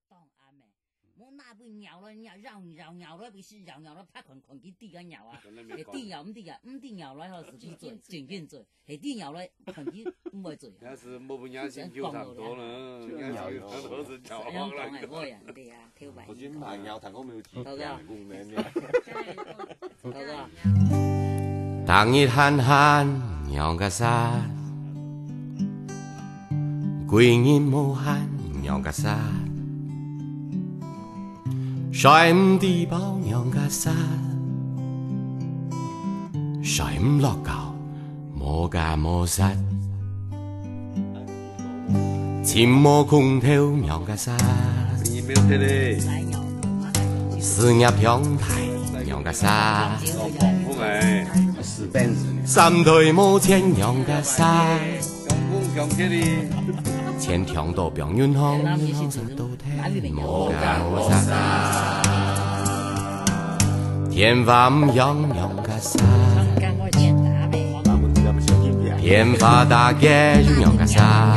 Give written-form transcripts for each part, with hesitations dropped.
当阿妹，我那边摇了摇了，不是摇了，拍群去地个摇啊，下地摇唔地啊，唔地摇了后自己做，渐渐做，下地摇了群去唔会做。 要是没不伢先就差不多了，摇摇都是摇讲系我呀，对啊，跳白。 我先买摇头，我没有记。 好个。好个。 当日憨憨摇个山，归日无限摇个山，晒唔地包摇个山，晒唔落教无家无室，沉默空调摇个山，事业平台摇个山。三腿冇钱用个山，钱听到病院行，都听冇个山，天发唔用个山，天发大嘅用个山，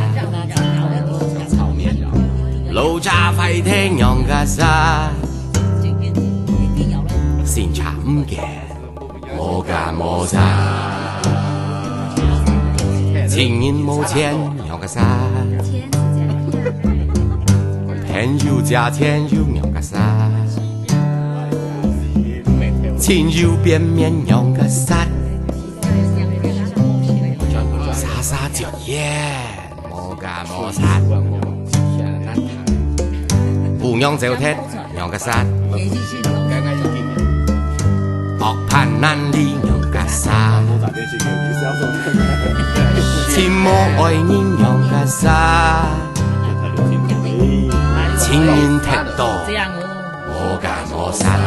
路茶快聽用个山，先茶唔嘅。冇家冇山，情人冇錢養個山，朋友加錢又養個山，親友變面養個山，沙沙就耶冇家冇山，不養就鐵養個山。惡攀難離養個山，情無愛人養個山，情人踢到無家無山，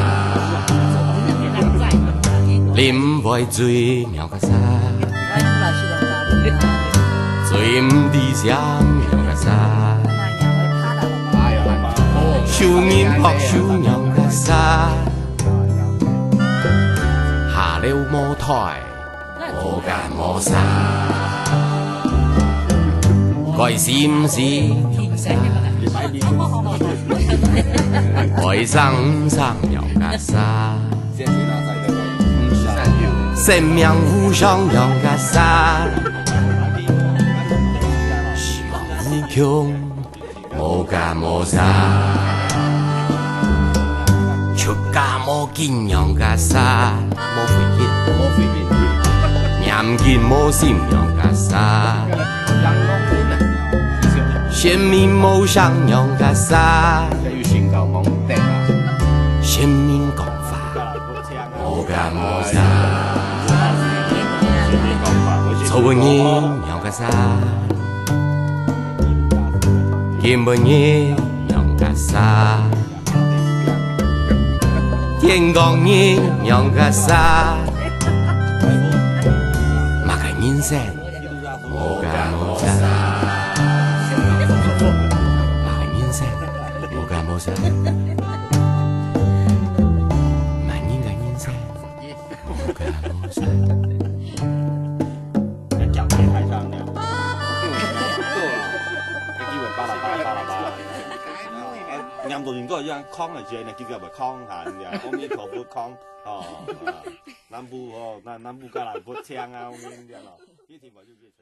你唔會醉養個山，醉唔地上養個山，受人撲受養個山。了冇台，冇家冇山，該是唔是養山？該生唔生養個山？生命互相養個山，希望無窮，冇家冇山，出家冇見養個山。冇回應，念經冇心養個山，生命冇想養個山，生命講法冇家冇山，做本人養個山，見本人養個山。天光日養個山，馬個人生冇家冇山，馬個人生冇家冇山，馬人個人生冇家冇山。念到應該一康嚟住，你叫佢咪康下，阿彌陀佛康哦，南部哦，南部加來佛槍啊，咁樣咯，呢條咪叫。